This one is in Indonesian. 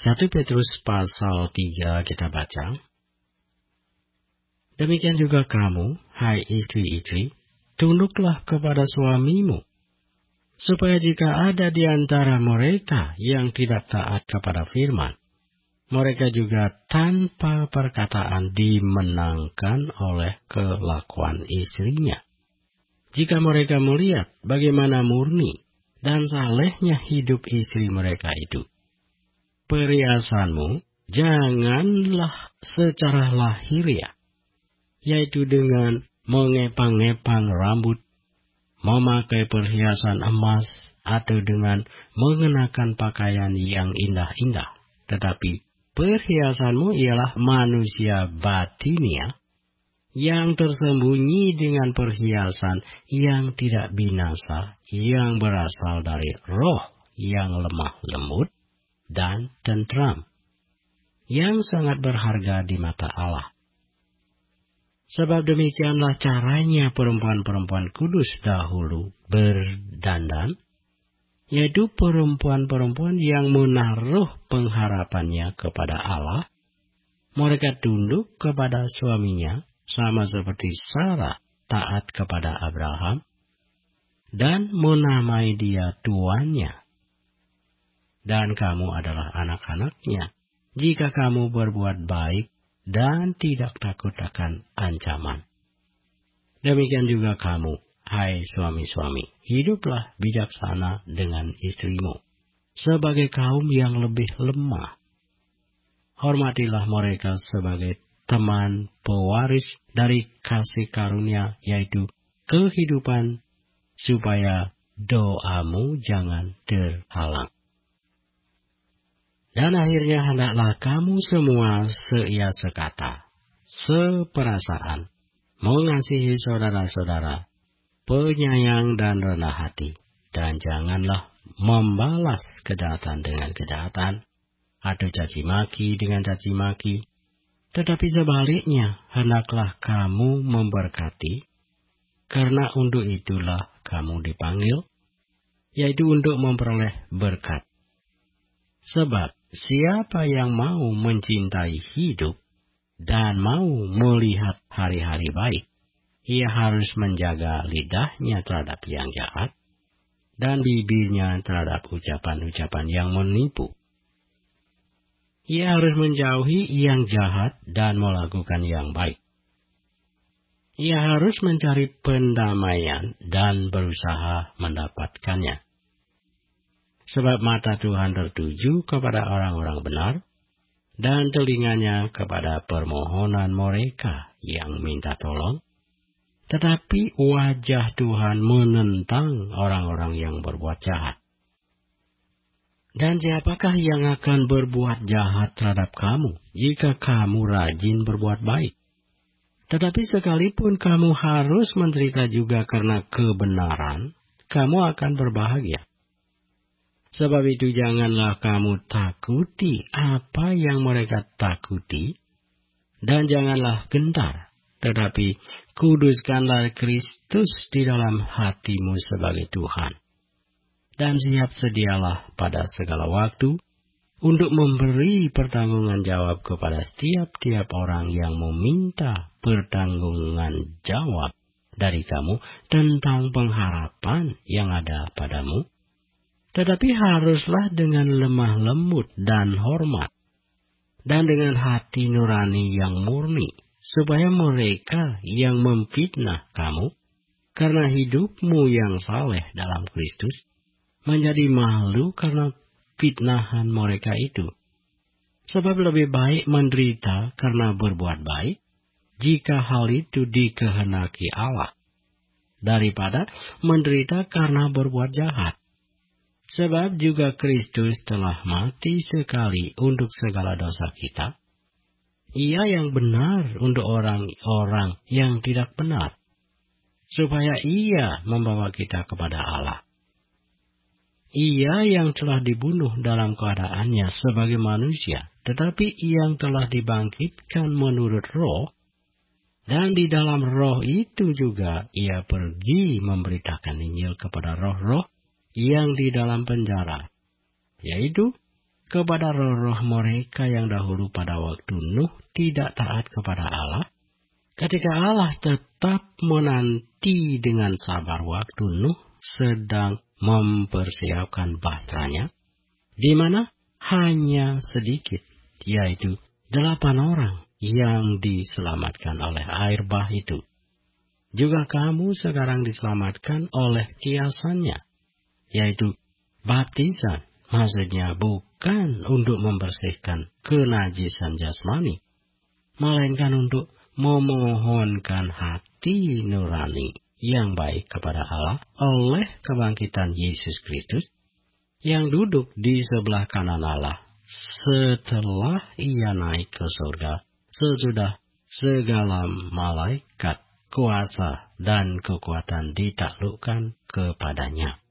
1 Petrus pasal 3 kita baca. Demikian juga kamu, hai istri-istri, tunduklah kepada suamimu, supaya jika ada di antara mereka yang tidak taat kepada firman, mereka juga tanpa perkataan dimenangkan oleh kelakuan istrinya. Jika mereka melihat bagaimana murni dan salehnya hidup istri mereka itu, perhiasanmu janganlah secara lahiriah, yaitu dengan mengepang-epang rambut, memakai perhiasan emas, atau dengan mengenakan pakaian yang indah-indah. Tetapi perhiasanmu ialah manusia batinia, yang tersembunyi dengan perhiasan yang tidak binasa, yang berasal dari roh yang lemah lembut dan tentram, yang sangat berharga di mata Allah. Sebab demikianlah caranya perempuan-perempuan kudus dahulu berdandan, yaitu perempuan-perempuan yang menaruh pengharapannya kepada Allah. Mereka tunduk kepada suaminya, sama seperti Sarah taat kepada Abraham, dan menamai dia tuannya. Dan kamu adalah anak-anaknya, jika kamu berbuat baik dan tidak takut akan ancaman. Demikian juga kamu, hai suami-suami, hiduplah bijaksana dengan istrimu, sebagai kaum yang lebih lemah. Hormatilah mereka sebagai teman pewaris dari kasih karunia, yaitu kehidupan, supaya doamu jangan terhalang. Dan akhirnya hendaklah kamu semua seia sekata, seperasaan, mengasihi saudara-saudara, penyayang dan rendah hati, dan janganlah membalas kejahatan dengan kejahatan, atau caci maki dengan caci maki, tetapi sebaliknya hendaklah kamu memberkati, karena untuk itulah kamu dipanggil, yaitu untuk memperoleh berkat. Sebab siapa yang mau mencintai hidup dan mau melihat hari-hari baik, ia harus menjaga lidahnya terhadap yang jahat dan bibirnya terhadap ucapan-ucapan yang menipu. Ia harus menjauhi yang jahat dan melakukan yang baik. Ia harus mencari pendamaian dan berusaha mendapatkannya. Sebab mata Tuhan tertuju kepada orang-orang benar, dan telinganya kepada permohonan mereka yang minta tolong. Tetapi wajah Tuhan menentang orang-orang yang berbuat jahat. Dan siapakah yang akan berbuat jahat terhadap kamu, jika kamu rajin berbuat baik? Tetapi sekalipun kamu harus menderita juga karena kebenaran, kamu akan berbahagia. Sebab itu janganlah kamu takuti apa yang mereka takuti, dan janganlah gentar, tetapi kuduskanlah Kristus di dalam hatimu sebagai Tuhan. Dan siap sedialah pada segala waktu untuk memberi pertanggungan jawab kepada setiap orang yang meminta pertanggungan jawab dari kamu tentang pengharapan yang ada padamu. Tetapi haruslah dengan lemah lembut dan hormat, dan dengan hati nurani yang murni, supaya mereka yang memfitnah kamu, karena hidupmu yang saleh dalam Kristus, menjadi malu karena fitnahan mereka itu. Sebab lebih baik menderita karena berbuat baik, jika hal itu dikehendaki Allah, daripada menderita karena berbuat jahat. Sebab juga Kristus telah mati sekali untuk segala dosa kita. Ia yang benar untuk orang-orang yang tidak benar, supaya ia membawa kita kepada Allah. Ia yang telah dibunuh dalam keadaannya sebagai manusia, tetapi yang telah dibangkitkan menurut roh, dan di dalam roh itu juga ia pergi memberitakan Injil kepada roh-roh yang di dalam penjara, yaitu kepada roh-roh mereka yang dahulu pada waktu Nuh tidak taat kepada Allah, ketika Allah tetap menanti dengan sabar waktu Nuh sedang mempersiapkan bahteranya, di mana hanya sedikit, yaitu 8 orang yang diselamatkan oleh air bah itu. Juga kamu sekarang diselamatkan oleh kiasannya, yaitu baptisan. Maksudnya bukan untuk membersihkan kenajisan jasmani, melainkan untuk memohonkan hati nurani yang baik kepada Allah oleh kebangkitan Yesus Kristus yang duduk di sebelah kanan Allah setelah ia naik ke surga sesudah segala malaikat, kuasa, dan kekuatan ditaklukkan kepadanya.